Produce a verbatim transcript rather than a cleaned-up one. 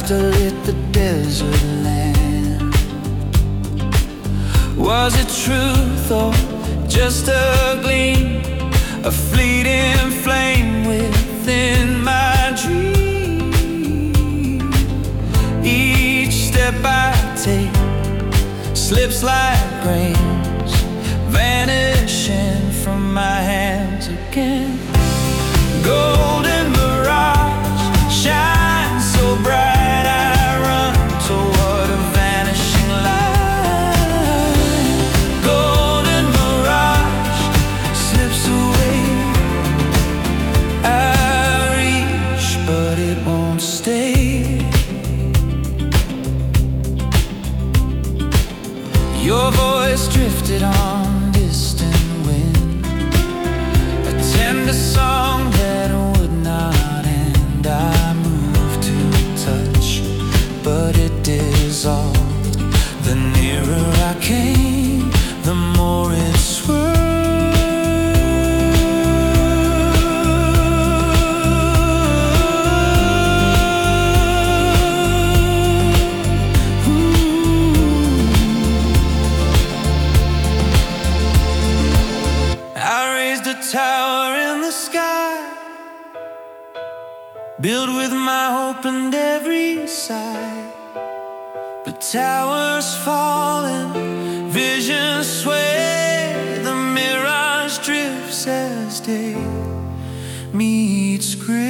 laughter lit the desert land. Was it truth or just a gleam, a fleeting flame within my dream? Each step I take slips like grains, vanishing from my hands again. Golden mirage shines so bright, I run toward a vanishing light. Golden mirage slips away, I reach but it won't stay. Your voice drifted on distant wind, a tender song that would not end. I moved to touch, but it dissolved. The nearer I came, the more it swirled. Tower in the sky, built with my hope and every sigh. But towers falling, visions sway, the mirage drifts as day meets gray.